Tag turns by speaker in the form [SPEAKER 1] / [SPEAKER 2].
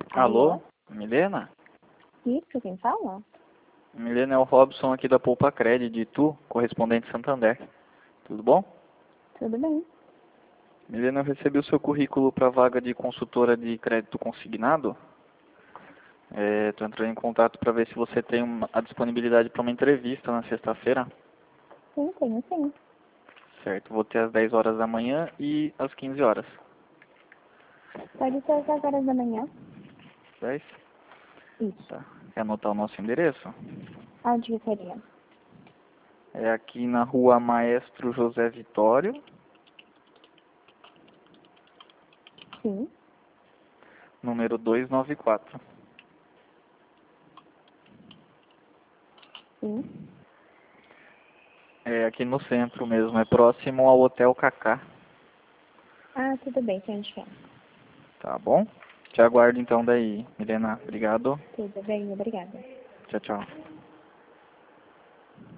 [SPEAKER 1] Alô? Milena?
[SPEAKER 2] Isso, quem fala?
[SPEAKER 1] Milena, é o Robson aqui da Poupa Cred, de Tu, correspondente Santander. Tudo bom?
[SPEAKER 2] Tudo bem.
[SPEAKER 1] Milena, eu recebi o seu currículo para a vaga de consultora de crédito consignado. Estou entrando em contato para ver se você tem a disponibilidade para uma entrevista na sexta-feira.
[SPEAKER 2] Sim, tenho sim.
[SPEAKER 1] Certo, vou ter às 10 horas da manhã e às 15 horas.
[SPEAKER 2] Pode ser às 10 horas da manhã?
[SPEAKER 1] 10?
[SPEAKER 2] Isso.
[SPEAKER 1] Tá. Quer anotar o nosso endereço?
[SPEAKER 2] Onde que seria?
[SPEAKER 1] É aqui na rua Maestro José Vitório,
[SPEAKER 2] Sim.
[SPEAKER 1] número 294.
[SPEAKER 2] Sim.
[SPEAKER 1] É aqui no centro mesmo, é próximo ao Hotel Cacá.
[SPEAKER 2] Ah, tudo bem, se a gente quer.
[SPEAKER 1] Tá bom? Te aguardo então daí, Milena. Obrigado.
[SPEAKER 2] Tudo bem, obrigada.
[SPEAKER 1] Tchau, tchau.